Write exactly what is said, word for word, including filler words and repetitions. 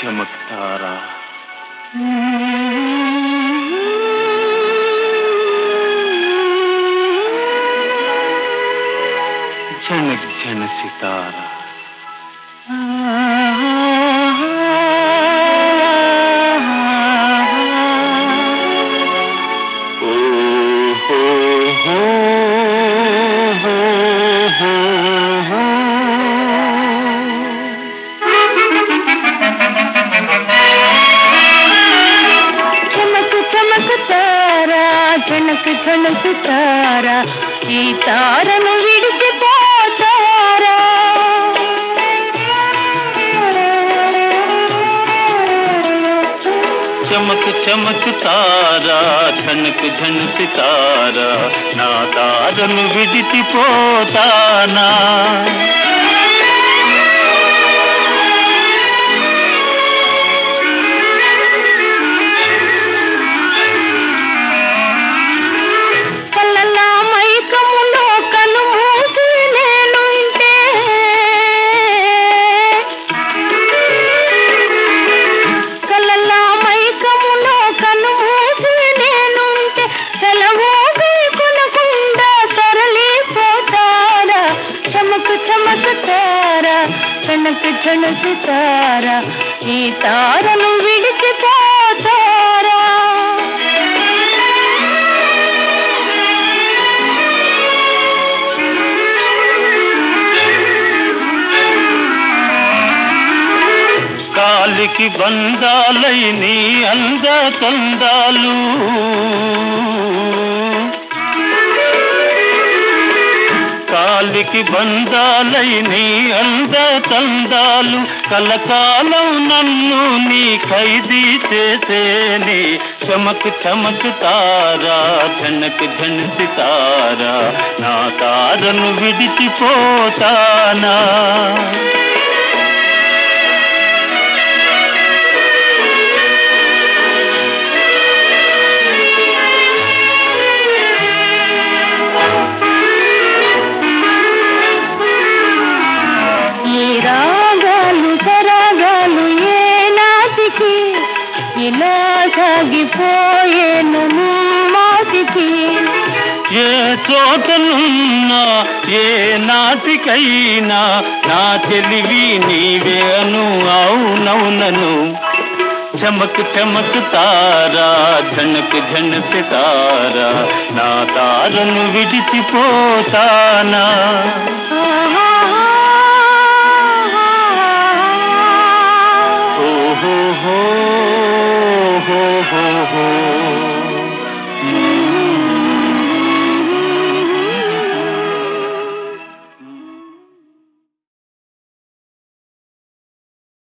చమక్తారా झनक झन सितारा ओ हो हो हो हो हो चमक चमक तारा झनक झन सितारा ఈ తారను విడిచిపోతారా चमक चमक तारा झनक झन सितारा ना तारनु विడిచిపోతానా झनक झन सितारा ఈ తారను విడిచిపోతారా కాలికి బంధాలై నీ అంద తందాలు కాలికి బంధాలై నీ అంద తందాలు కలకాలం నన్ను నీ ఖైదీ చేసేని చమక్ చమక్ తారా झनक झन సితారా నా తారను విడిచిపోతానా ఇలా సాగిపోయేను మాటికి ఏ చోటనున్నా ఏ నాటికైనా నా తెలివి నీవే అను అవునవునను చమక్ చమక్ తారా झनक झन సితారా నా తారను విడిచిపోతానా.